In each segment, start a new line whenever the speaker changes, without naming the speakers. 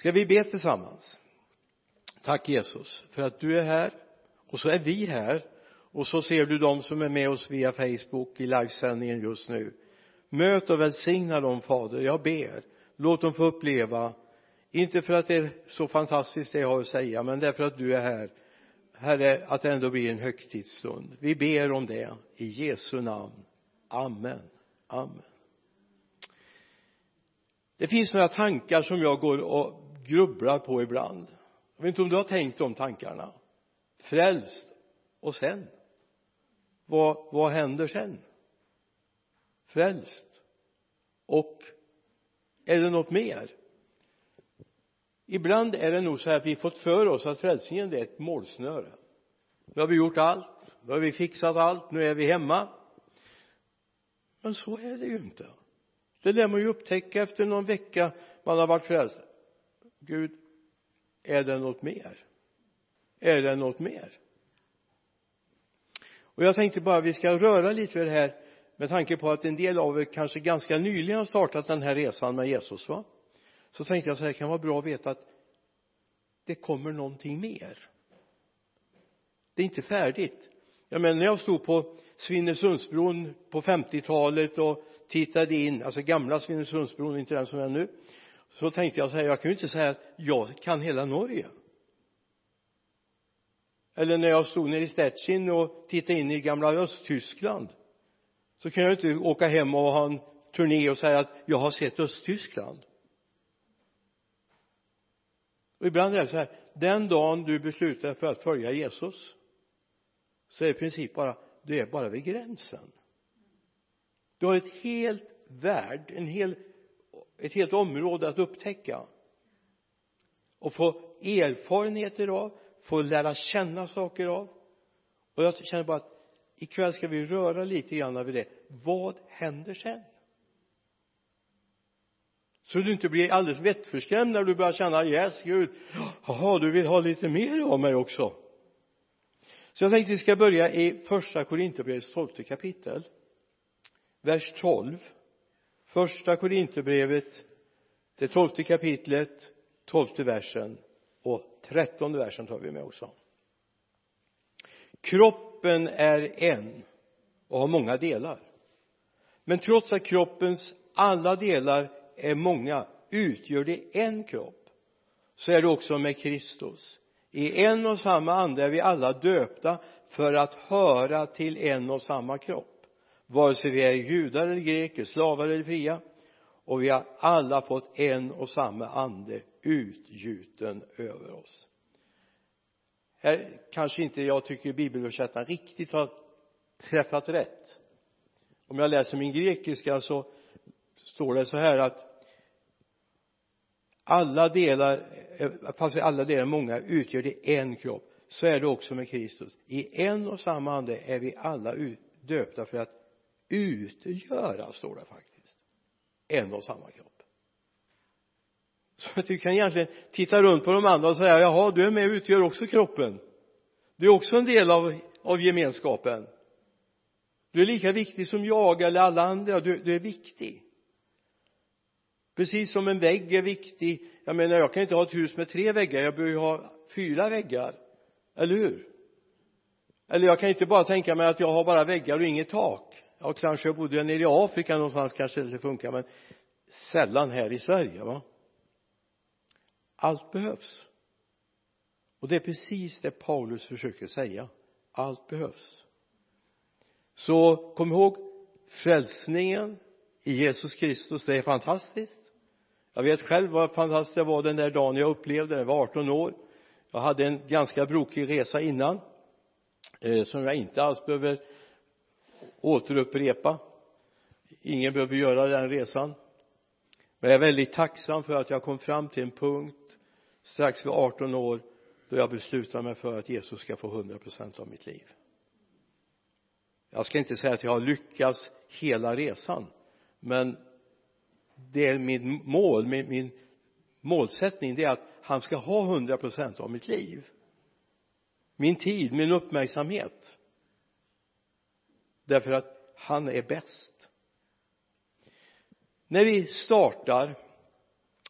Ska vi be tillsammans? Tack Jesus för att du är här och så är vi här och så ser du dem som är med oss via Facebook i livesändningen just nu. Möt och välsigna dem, Fader. Jag ber. Låt dem få uppleva, inte för att det är så fantastiskt det jag har att säga, men därför att du är här. Herre, att det ändå blir en högtidsstund. Vi ber om det i Jesu namn. Amen. Amen. Det finns några tankar som jag går och grubblar på ibland. Jag vet inte om du har tänkt de tankarna. Frälst. Och sen? Vad händer sen? Frälst. Och är det något mer? Ibland är det nog så här att vi fått för oss att frälsningen är ett målsnöre. Nu har vi gjort allt. Nu har vi fixat allt. Nu är vi hemma. Men så är det ju inte. Det lär man ju upptäcka efter någon vecka man har varit frälst. Gud, är det något mer? Är det något mer? Och jag tänkte bara att vi ska röra lite vid det här med tanke på att en del av er kanske ganska nyligen har startat den här resan med Jesus, va? Så tänkte jag så här, kan vara bra att veta att det kommer någonting mer. Det är inte färdigt. Jag menar, när jag stod på Svinesundsbron på 50-talet och tittade in, alltså gamla Svinesundsbron, inte den som är nu, så tänkte jag så här, jag kan ju inte säga att jag kan hela Norge. Eller när jag stod nere i Stettin och tittade in i gamla Östtyskland, så kan jag inte åka hem och ha en turné och säga att jag har sett Östtyskland. Och ibland är det så här, den dagen du beslutar för att följa Jesus, så är det i princip bara, du är bara vid gränsen. Du har ett helt ett helt område att upptäcka. Och få erfarenheter av, få lära känna saker av. Och jag känner bara att ikväll ska vi röra lite grann vid det. Vad händer sen? Så du inte blir alldeles vettförskrämd när du börjar känna, yes Gud, jaha, du vill ha lite mer av mig också. Så jag tänkte vi ska börja i första Korinthierbrevets 12:e kapitel. Vers 12. Första Korinthierbrevet, det 12:e kapitlet, 12:e versen och 13:e versen tar vi med också. Kroppen är en och har många delar. Men trots att kroppens alla delar är många, utgör det en kropp. Så är det också med Kristus. I en och samma ande är vi alla döpta för att höra till en och samma kropp. Vare sig vi är judar eller greker, slavar eller fria. Och vi har alla fått en och samma ande utgjuten över oss. Här kanske inte jag tycker bibelöversättaren riktigt har träffat rätt. Om jag läser min grekiska så står det så här att alla delar, fast alla delar många, utgör det en kropp. Så är det också med Kristus. I en och samma ande är vi alla döpta för att utgöra, står det faktiskt, en och samma kropp. Så att du kan egentligen titta runt på de andra och säga, jaha, du är med och utgör också kroppen. Du är också en del av gemenskapen. Du är lika viktig som jag eller alla andra. Du är viktig. Precis som en vägg är viktig. Jag menar, jag kan inte ha ett hus med 3 väggar. Jag behöver ju ha 4 väggar. Eller hur? Eller jag kan inte bara tänka mig att jag har bara väggar och inget tak. Ja, kanske jag bodde nere i Afrika någonstans, kanske det funkar. Men sällan här i Sverige, va? Allt behövs. Och det är precis det Paulus försöker säga. Allt behövs. Så kom ihåg, frälsningen i Jesus Kristus, det är fantastiskt. Jag vet själv vad fantastiskt det var den där dagen jag upplevde det. Jag var 18 år. Jag hade en ganska brokig resa innan. Som jag inte alls behöver återupprepa. Ingen behöver göra den resan. Men jag är väldigt tacksam för att jag kom fram till en punkt strax vid 18 år då jag beslutade mig för att Jesus ska få 100% av mitt liv. Jag ska inte säga att jag har lyckats hela resan, men det är min mål, min målsättning, det är att han ska ha 100% av mitt liv. Min tid, min uppmärksamhet. Därför att han är bäst. När vi startar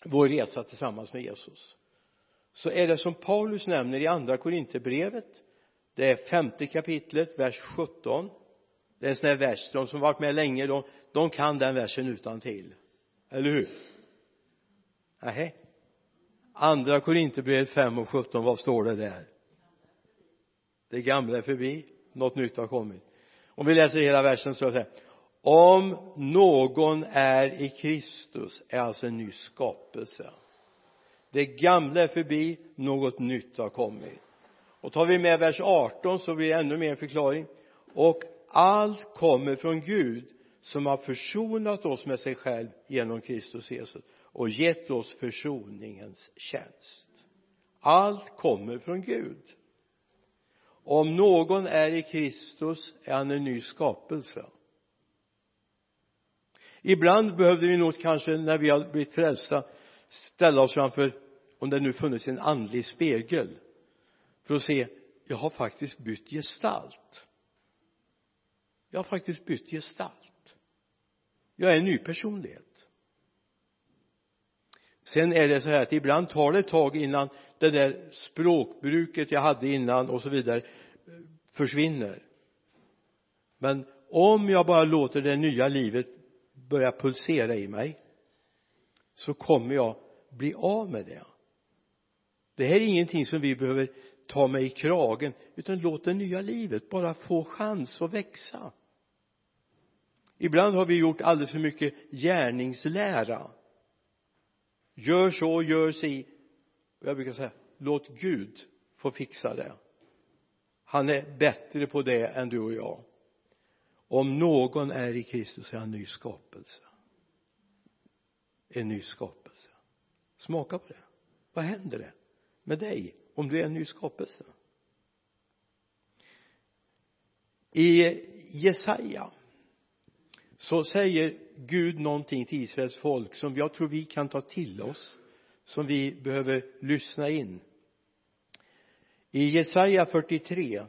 vår resa tillsammans med Jesus, så är det som Paulus nämner i andra Korinthierbrevet. Det är 5:e kapitlet, vers 17. Det är en sån här vers, de som varit med länge, de kan den versen utan till. Eller hur? Nej. Andra Korinthierbrevet 5:17, vad står det där? Det gamla är förbi, något nytt har kommit. Om vi läser hela versen så är det: om någon är i Kristus är alltså en ny skapelse. Det gamla är förbi, något nytt har kommit. Och tar vi med vers 18 så blir det ännu mer förklaring. Och allt kommer från Gud som har försonat oss med sig själv genom Kristus Jesus och gett oss försoningens tjänst. Allt kommer från Gud. Om någon är i Kristus är han en ny skapelse. Ibland behövde vi nog kanske när vi har blivit frälsta ställa oss framför, om det nu funnits en andlig spegel, för att se, jag har faktiskt bytt gestalt. Jag har faktiskt bytt gestalt. Jag är en ny personlighet. Sen är det så här att ibland tar det ett tag innan det där språkbruket jag hade innan och så vidare försvinner. Men om jag bara låter det nya livet börja pulsera i mig, så kommer jag bli av med det. Det här är ingenting som vi behöver ta med i kragen, utan låt det nya livet bara få chans att växa. Ibland har vi gjort alldeles för mycket gärningslära. Gör så, gör si. Jag brukar säga, låt Gud få fixa det. Han är bättre på det än du och jag. Om någon är i Kristus är han en ny skapelse. En ny skapelse. Smaka på det. Vad händer det med dig om du är en ny skapelse? I Jesaja så säger Gud någonting till Israels folk som jag tror vi kan ta till oss, som vi behöver lyssna in. I Jesaja 43: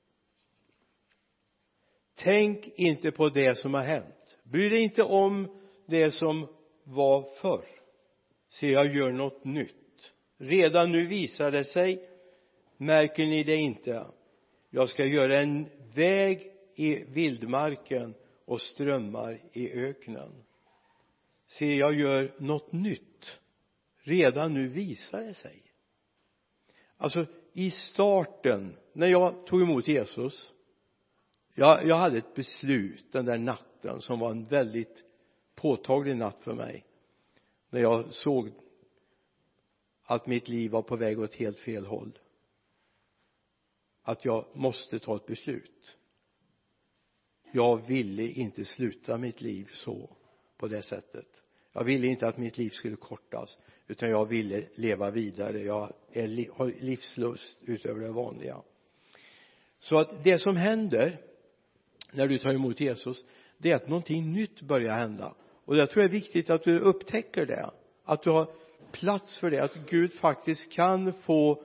tänk inte på det som har hänt. Bry dig inte om det som var förr. Se, jag gör något nytt. Redan nu visar det sig. Märker ni det inte? Jag ska göra en väg i vildmarken och strömmar i öknen. Se, jag gör något nytt. Redan nu visar det sig. Alltså i starten, när jag tog emot Jesus, jag hade ett beslut den där natten som var en väldigt påtaglig natt för mig. När jag såg att mitt liv var på väg åt helt fel håll. Att jag måste ta ett beslut. Jag ville inte sluta mitt liv så, på det sättet. Jag ville inte att mitt liv skulle kortas, utan jag ville leva vidare. Jag har livslust utöver det vanliga. Så att det som händer när du tar emot Jesus, det är att någonting nytt börjar hända. Och jag tror det är viktigt att du upptäcker det. Att du har plats för det. Att Gud faktiskt kan få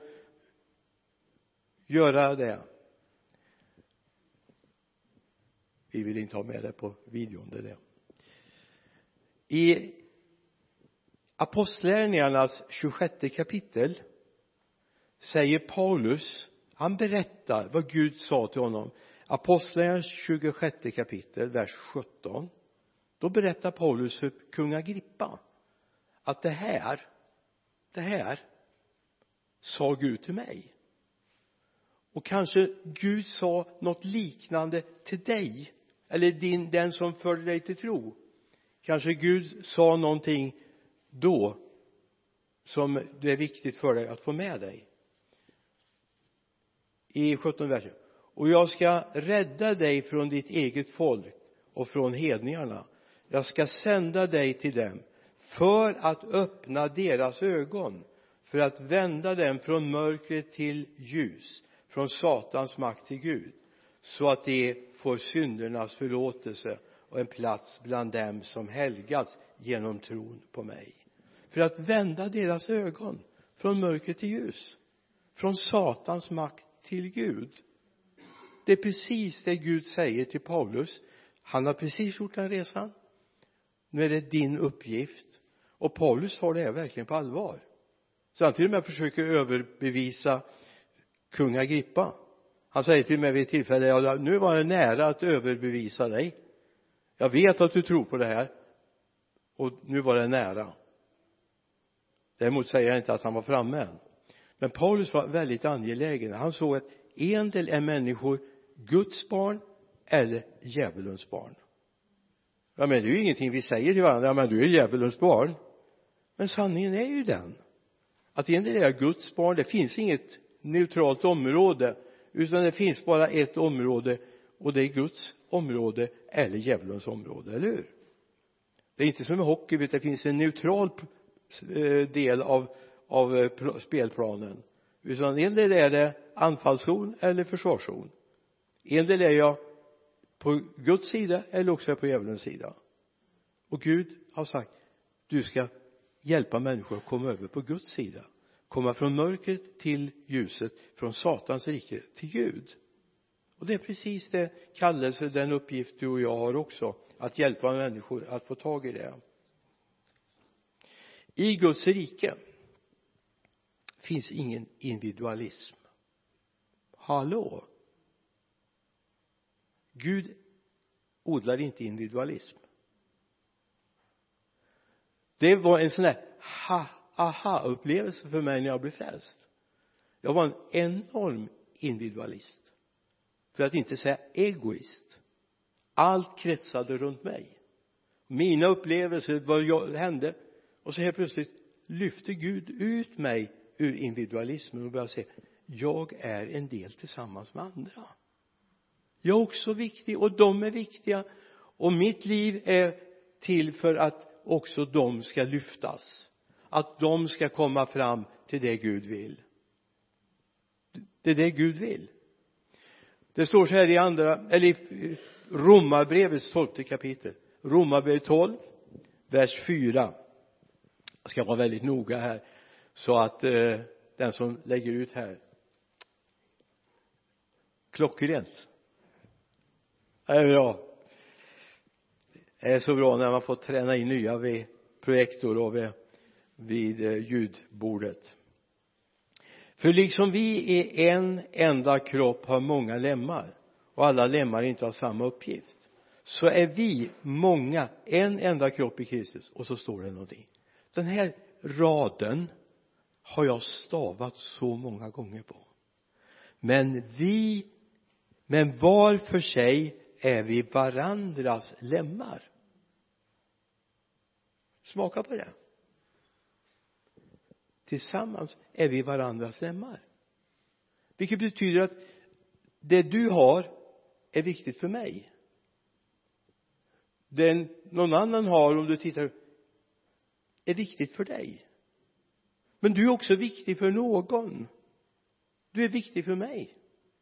göra det. Vi vill inte ha med det på videon, det är det. I Apostlagärningarnas 26 kapitel säger Paulus, han berättar vad Gud sa till honom. Apostlagärningarnas 26 kapitel, vers 17. Då berättar Paulus för kung Agrippa att det här sa Gud till mig. Och kanske Gud sa något liknande till dig, eller den som förde dig till tro. Kanske Gud sa någonting då som det är viktigt för dig att få med dig. I 17 versen. Och jag ska rädda dig från ditt eget folk och från hedningarna. Jag ska sända dig till dem för att öppna deras ögon, för att vända dem från mörkret till ljus, från Satans makt till Gud, så att de får syndernas förlåtelse och en plats bland dem som helgas genom tron på mig. För att vända deras ögon från mörker till ljus, från Satans makt till Gud. Det är precis det Gud säger till Paulus. Han har precis gjort den resan. Nu är det din uppgift. Och Paulus tar det här verkligen på allvar. Så han till och med försöker överbevisa kung Agrippa. Han säger till mig vid ett tillfälle: ja, nu var det nära att överbevisa dig. Jag vet att du tror på det här. Och nu var det nära. Däremot säger jag inte att han var framme än. Men Paulus var väldigt angelägen. Han såg att en del är människor Guds barn eller djävulens barn. Ja, men det är ju ingenting vi säger till varandra. Ja, men du är djävulens barn. Men sanningen är ju den att en del är Guds barn. Det finns inget neutralt område, utan det finns bara ett område, och det är Guds område eller djävulens område, eller hur? Det är inte som i hockey, det finns en neutral del av spelplanen, utan en del är det anfallszon eller försvarszon. En del är jag på Guds sida eller också är på djävulens sida. Och Gud har sagt: du ska hjälpa människor att komma över på Guds sida, komma från mörkret till ljuset, från Satans rike till Gud. Och det är precis det kallelse, den uppgift du och jag har också, att hjälpa människor att få tag i det. I Guds rike finns ingen individualism. Hallå? Gud odlar inte individualism. Det var en sån där aha-upplevelse för mig när jag blev frälst. Jag var en enorm individualist. För att inte säga egoist. Allt kretsade runt mig. Mina upplevelser, vad hände. Och så helt plötsligt lyfte Gud ut mig ur individualismen och började säga: jag är en del tillsammans med andra. Jag är också viktig och de är viktiga. Och mitt liv är till för att också de ska lyftas. Att de ska komma fram till det Gud vill. Det är det Gud vill. Det står så här i Romarbrevets 12:e kapitel. Romarbrevet 12, vers 4. Jag ska vara väldigt noga här, så att den som lägger ut här klockrent. Det är bra. Det är så bra när man får träna in nya vid projektor och vid ljudbordet. För liksom vi i en enda kropp har många lemmar, och alla lemmar inte har samma uppgift, så är vi många, en enda kropp i Kristus. Och så står det någonting. Den här raden har jag stavat så många gånger på. Men var för sig är vi varandras lemmar. Smaka på det. Tillsammans är vi varandras lemmar. Vilket betyder att det du har är viktigt för mig. Det någon annan har, om du tittar, är viktigt för dig. Men du är också viktig för någon. Du är viktig för mig.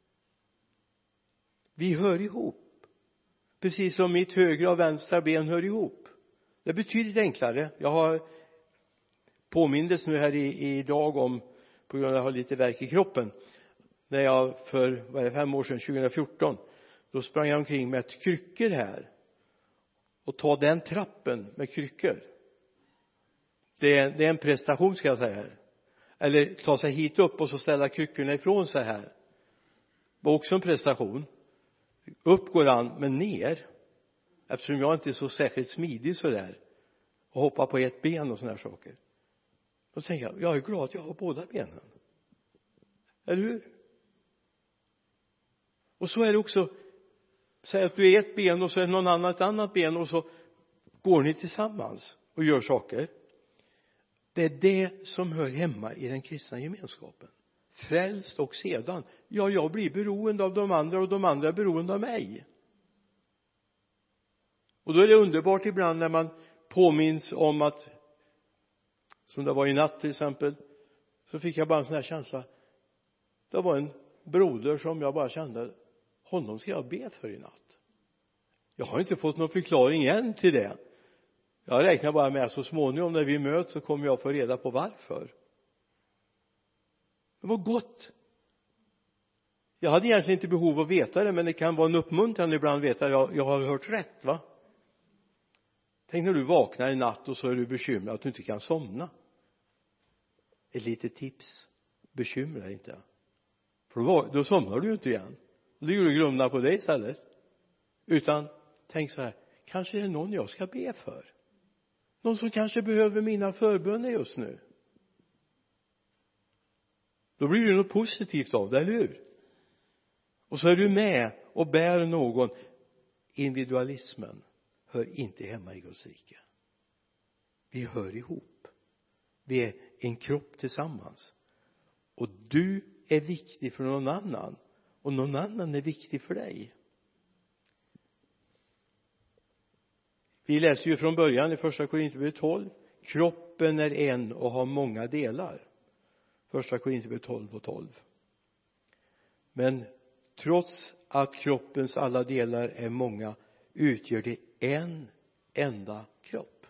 Vi hör ihop. Precis som mitt högra och vänstra ben hör ihop. Det betyder enklare. Jag har påmindes nu här idag om, på grund av att jag har lite värk i kroppen, när jag för 5 år sedan, 2014, då sprang jag omkring med ett kryckor här. Och ta den trappen med kryckor. Det är en prestation, ska jag säga här. Eller ta sig hit upp och så ställa kryckorna ifrån sig här. Det var också en prestation. Upp går an, men ner. Eftersom jag inte är så särskilt smidig så där. Och hoppa på ett ben och såna här saker. Då tänker jag är glad att jag har båda benen. Eller hur? Och så är det också. Säg att du är ett ben och så är någon annan ett annat ben, och så går ni tillsammans och gör saker. Det är det som hör hemma i den kristna gemenskapen. Frälst och sedan. Ja, jag blir beroende av de andra och de andra är beroende av mig. Och då är det underbart ibland när man påminns om att, som det var i natt till exempel, så fick jag bara en sån här känsla. Det var en broder som jag bara kände, honom ska jag be för i natt. Jag har inte fått någon förklaring än till det. Jag räknar bara med att så småningom när vi möts så kommer jag få reda på varför. Det var gott. Jag hade egentligen inte behov av att veta det, men det kan vara en uppmuntran ibland att veta att jag har hört rätt, va? Tänk när du vaknar i natt och så är du bekymrad att du inte kan somna. Ett litet tips: bekymra dig inte, för då somnar du ju inte igen. Då ligger du grumlar på dig istället. Utan tänk så här: kanske är det någon jag ska be för, någon som kanske behöver mina förböner just nu. Då blir det något positivt av det, eller hur? Och så är du med och bär någon. Individualismen hör inte hemma i Guds rike. Vi hör ihop. Vi är en kropp tillsammans. Och du är viktig för någon annan. Och någon annan är viktig för dig. Vi läser ju från början i första Korinthierbrevet 12. Kroppen är en och har många delar. Första Korinthierbrevet 12:12. Men trots att kroppens alla delar är många utgör det en enda kropp.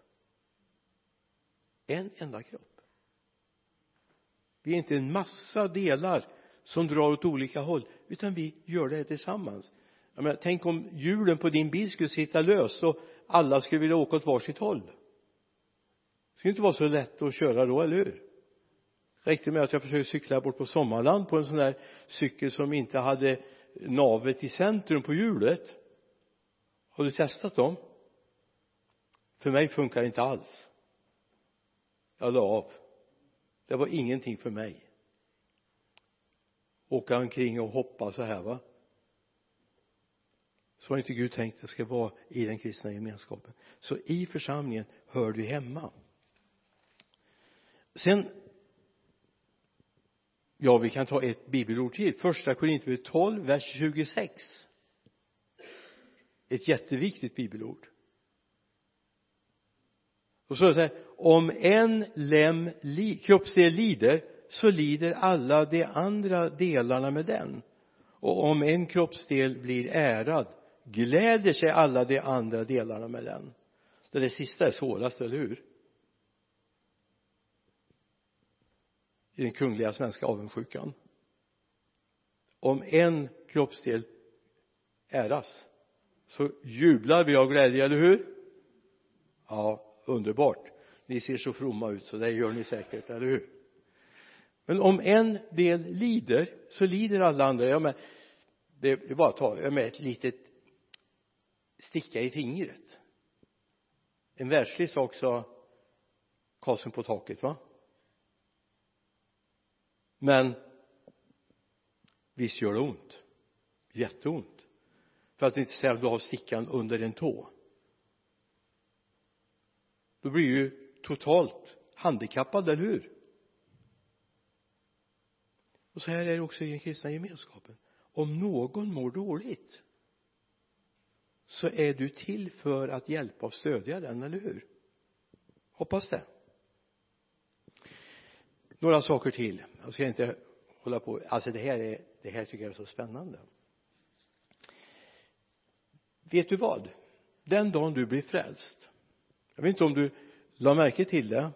En enda kropp. Vi är inte en massa delar som drar åt olika håll, utan vi gör det tillsammans. Jag menar, tänk om hjulen på din bil skulle sitta lös och alla skulle vilja åka åt varsitt håll. Det skulle inte vara så lätt att köra då, eller hur? Räckte med att jag försökte cykla bort på Sommarland på en sån där cykel som inte hade navet i centrum på hjulet. Har du testat dem? För mig funkar det inte alls. Jag la av. Det var ingenting för mig. Åka omkring och hoppa så här, va? Så har inte Gud tänkt att det ska vara i den kristna gemenskapen. Så i församlingen hör du hemma. Sen, ja, vi kan ta ett bibelord till. Första Korinthierbrevet 12, vers 26. Ett jätteviktigt bibelord. Och så säger: om en kroppsdel lider, så lider alla de andra delarna med den. Och om en kroppsdel blir ärad, gläder sig alla de andra delarna med den. Det sista är svårast, eller hur? I den kungliga svenska avundsjukan. Om en kroppsdel äras, så jublar vi av glädje, eller hur? Ja, underbart. Ni ser så fromma ut, så det gör ni säkert, eller hur? Men om en del lider, så lider alla andra. Det är bara att ta med ett litet sticka i fingret. En världslig sak, sa Karlsson på taket, va? Men visst gör det ont. Jätteont. För att inte säga att du har stickan under en tå. Då blir du ju totalt handikappad, eller hur? Och så här är det också i den kristna gemenskapen. Om någon mår dåligt, så är du till för att hjälpa och stödja den, eller hur? Hoppas det. Några saker till. Jag ska inte hålla på. Alltså det här tycker jag är så spännande. Vet du vad? Den dagen du blir frälst. Jag vet inte om du la märke till det.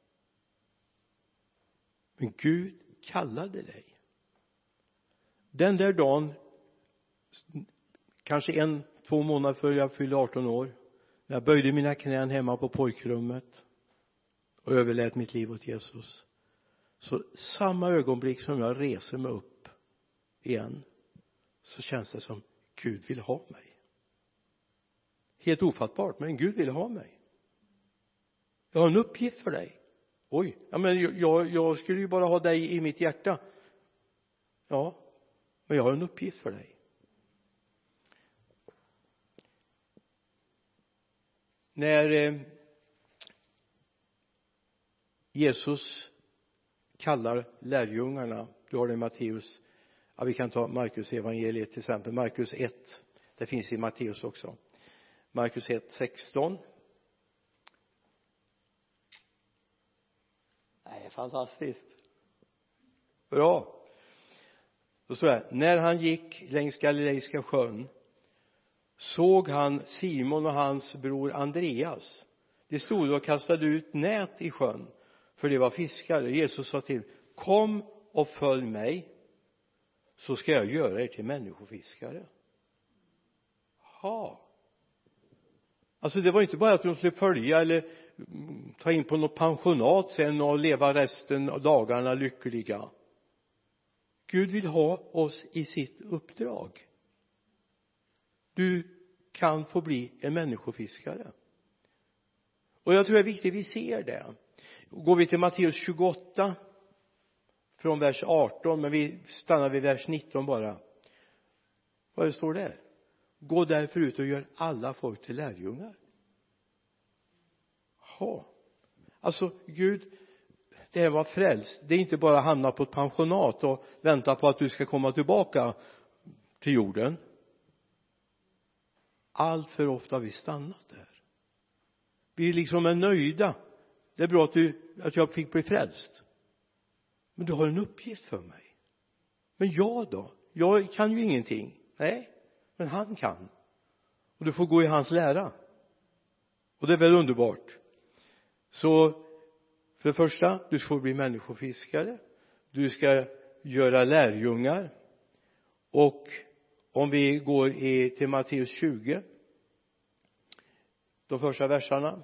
Men Gud kallade dig. Den där dagen, kanske 1-2 månader före jag fyllde 18 år, när jag böjde mina knän hemma på pojkrummet och överlät mitt liv åt Jesus, så samma ögonblick som jag reser mig upp igen, så känns det som Gud vill ha mig. Helt ofattbart, men Gud vill ha mig. Jag har en uppgift för dig. Oj, ja, men jag skulle ju bara ha dig i mitt hjärta. Ja, men jag har en uppgift för dig. När Jesus kallar lärjungarna, då har det Matteus, ja, vi kan ta Markus evangeliet till exempel, Markus 1, det finns i Matteus också. Markus 1:16. Nej, fantastiskt. Bra. Då står det: när han gick längs Galileiska sjön, såg han Simon och hans bror Andreas. De stod och kastade ut nät i sjön, för det var fiskare. Jesus sa till: kom och följ mig, så ska jag göra er till människofiskare. Ja. Alltså det var inte bara att de skulle följa eller ta in på något pensionat sen och leva resten av dagarna lyckliga. Gud vill ha oss i sitt uppdrag. Du kan få bli en människofiskare. Och jag tror det är viktigt vi ser det. Går vi till Matteus 28 från vers 18, men vi stannar vid vers 19 bara. Vad det står där? Gå därför ut och gör alla folk till lärjungar. Ja. Alltså Gud, det här var frälst. Det är inte bara hamna på ett pensionat och vänta på att du ska komma tillbaka till jorden. Allt för ofta har vi stannat där. Vi liksom är nöjda. Det är bra att jag fick bli frälst. Men du har en uppgift för mig. Men jag då? Jag kan ju ingenting. Nej, men han kan. Och du får gå i hans lära. Och det är väl underbart. Så för det första, du får bli människofiskare. Du ska göra lärjungar. Och om vi går till Matteus 20, de första verserna,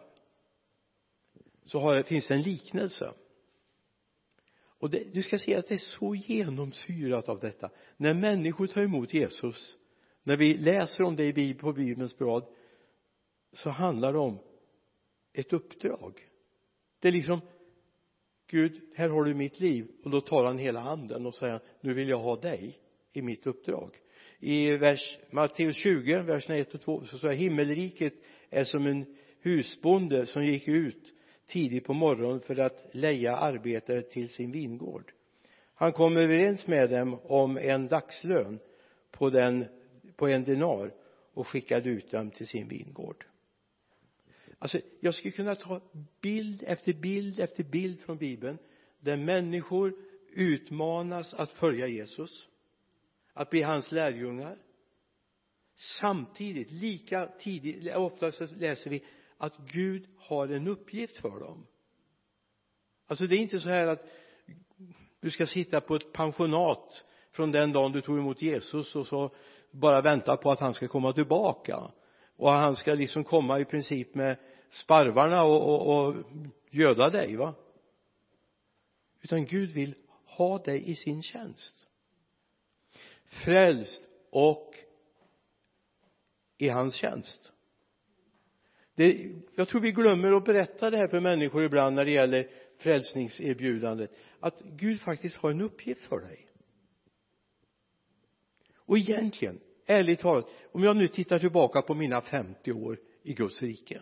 så finns det en liknelse. Och du ska se att det är så genomsyrat av detta. När människor tar emot Jesus, när vi läser om det på Bibelns blad, så handlar det om ett uppdrag. Det är liksom, Gud, här har du mitt liv. Och då tar han hela handen och säger, nu vill jag ha dig i mitt uppdrag. I Matteus 20, verserna 1 och 2, så säger himmelriket är som en husbonde som gick ut tidigt på morgonen för att leja arbetare till sin vingård. Han kom överens med dem om en dagslön på en denar och skickade ut dem till sin vingård. Alltså, jag skulle kunna ta bild efter bild efter bild från Bibeln där människor utmanas att följa Jesus, att bli hans lärjungar. Samtidigt, lika tidigt, ofta så läser vi att Gud har en uppgift för dem. Alltså det är inte så här att du ska sitta på ett pensionat från den dagen du tog emot Jesus och så bara vänta på att han ska komma tillbaka. Och han ska liksom komma i princip med sparvarna och göda dig, va? Utan Gud vill ha dig i sin tjänst. Frälst och i hans tjänst. Jag tror vi glömmer att berätta det här för människor ibland när det gäller frälsningserbjudandet. Att Gud faktiskt har en uppgift för dig. Och egentligen, ärligt talat, om jag nu tittar tillbaka på mina 50 år i Guds rike.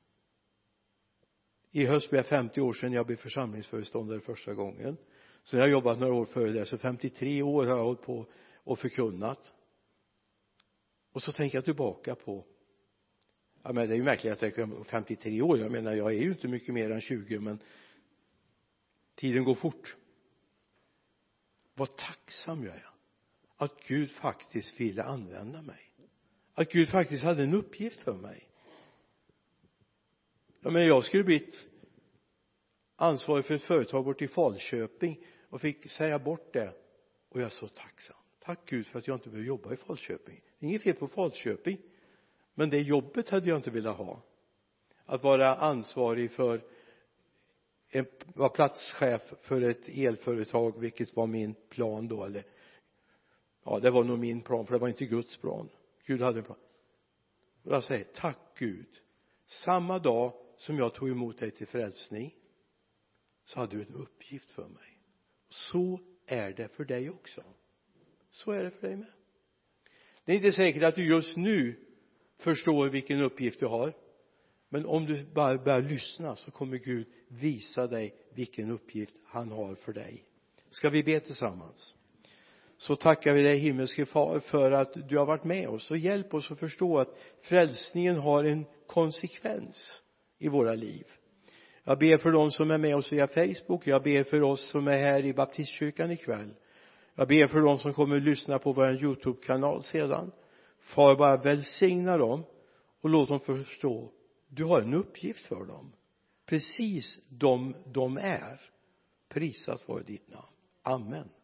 I höst blir jag 50 år sedan jag blev församlingsföreståndare första gången. Så jag har jobbat några år före det. Så 53 år har jag hållit på och förkunnat. Och så tänker jag tillbaka på, ja, men det är ju märkligt att jag är 53 år. Jag menar, jag är ju inte mycket mer än 20, men tiden går fort. Vad tacksam jag är att Gud faktiskt ville använda mig. Att Gud faktiskt hade en uppgift för mig. Ja, men jag skulle blivit ansvarig för ett företag bort i Falköping och fick säga bort det. Och jag är så tacksam. Tack Gud för att jag inte behöver jobba i Falköping. Det är inget fel på Falköping. Men det jobbet hade jag inte velat ha. Att vara ansvarig för vara platschef för ett elföretag, vilket var min plan då. Eller, ja, det var nog min plan, för det var inte Guds plan. Gud hade en plan. Och jag säger, tack Gud. Samma dag som jag tog emot dig till frälsning, så hade du en uppgift för mig. Så är det för dig också. Så är det för dig med. Det är inte säkert att du just nu förstår vilken uppgift du har. Men om du bara börjar lyssna, så kommer Gud visa dig vilken uppgift han har för dig. Ska vi be tillsammans? Så tackar vi dig, himmelske far, för att du har varit med oss. Och hjälp oss att förstå att frälsningen har en konsekvens i våra liv. Jag ber för de som är med oss via Facebook. Jag ber för oss som är här i Baptistkyrkan ikväll. Jag ber för de som kommer att lyssna på vår YouTube-kanal sedan. Far, bara välsigna dem och låt dem förstå. Du har en uppgift för dem. Precis de är. Prisat vare ditt namn. Amen.